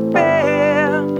тебе,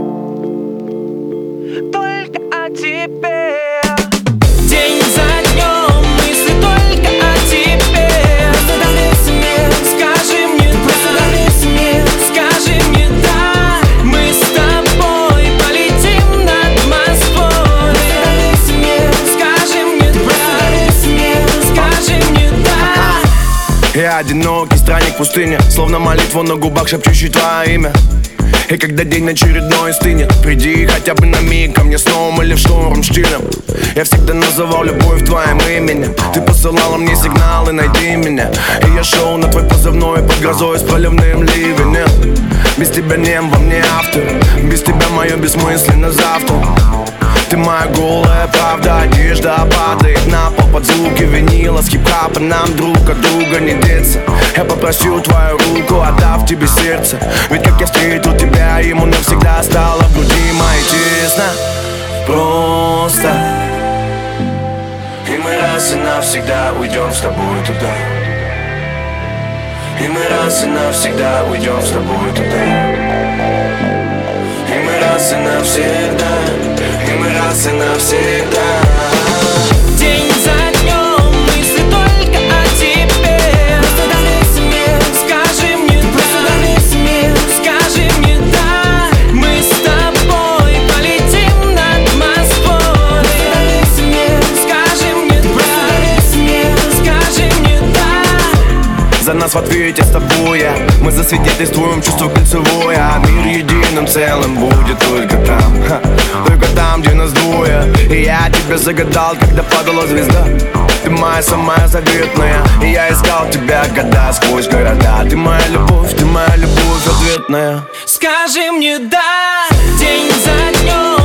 только о тебе. День за днем мысли только о тебе. Просто доверься мне, скажи мне просто доверься мне, скажи мне да. Мы с тобой полетим над Москвой. Просто доверься мне, скажи мне да. Скажи мне да. Я одинокий странник пустыни, словно молитву на губах, шепчущий твое имя. И когда день очередной стынет, приди хотя бы на миг ко мне сном или в шторм штилем. Я всегда называл любовь твоим именем. Ты посылала мне сигналы, найди меня. И я шел на твой позывной под грозой с проливным ливнем. Без тебя нем во мне автор, без тебя мое бессмысленно завтра. Ты моя голая правда, одежда падает на пол под звуки винила. С хип-хапа нам друг от друга не деться. Я попросил твою руку, отдав тебе сердце. Ведь как я встретил тебя, ему навсегда стало в груди моей тесно. Просто. И мы раз и навсегда уйдем с тобой туда. И мы раз и навсегда уйдем с тобой туда. И мы раз и навсегда. И мы раз и навсегда. День за днем мысли только о тебе. Просто доверься мне, скажи мне просто доверься мне, скажи мне да. Мы с тобой полетим над Москвой. Просто доверься мне, скажи мне скажи мне да. За нас в ответе с тобой я. Мы засвидетельствуем чувство кольцевое. А мир единым целым будет только там, только там, где нас двое. И я тебя загадал, когда падала звезда. Ты моя самая заветная. И я искал тебя года сквозь города. Ты моя любовь ответная. Скажи мне да. День за днем